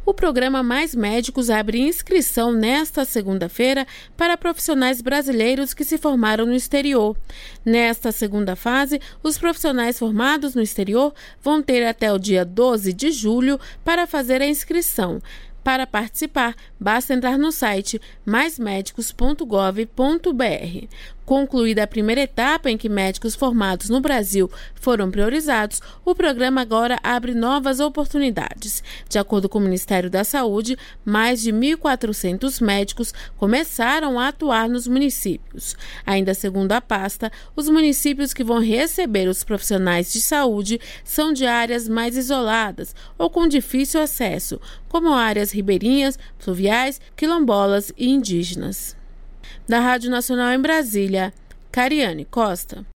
O programa Mais Médicos abre inscrição nesta segunda-feira para profissionais brasileiros que se formaram no exterior. Nesta segunda fase, os profissionais formados no exterior vão ter até o dia 12 de julho para fazer a inscrição. Para participar, basta entrar no site maismedicos.gov.br. Concluída a primeira etapa em que médicos formados no Brasil foram priorizados, o programa agora abre novas oportunidades. De acordo com o Ministério da Saúde, mais de 1.400 médicos começaram a atuar nos municípios. Ainda segundo a pasta, os municípios que vão receber os profissionais de saúde são de áreas mais isoladas ou com difícil acesso, como áreas ribeirinhas, fluviais, quilombolas e indígenas. Da Rádio Nacional em Brasília, Cariane Costa.